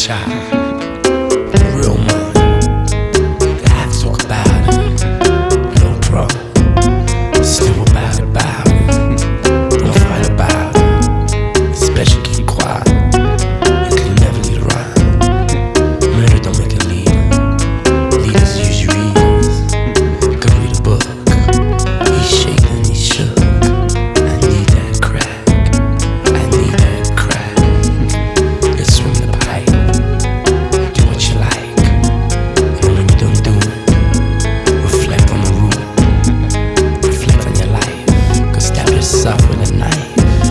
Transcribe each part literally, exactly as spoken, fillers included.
child, the real mine. They have to talk about it, no problem. Still about it, about it. Don't fight about it, especially keep quiet. You can never lead around. Murder don't make a leader. Leaders use your ears. Go read a book. He's shaking, he's shook. I need that crack. I need that crack. Let's swing the pipe. Do what you like. And when you don't do it, reflect on the rule. Reflect on your life. Go stab yourself with a knife.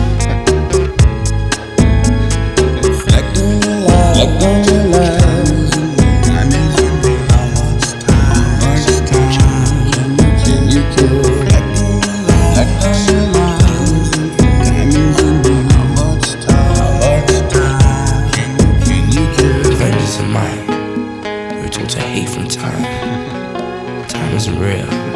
Reflect on your life. Reflect on your life. Time is in me. How much time? How much time can you kill? Reflect on your life. Reflect on your life. Time is in me. How much time? How much time can you kill? Vengeance in mind. We're told to hate from time. Time isn't real.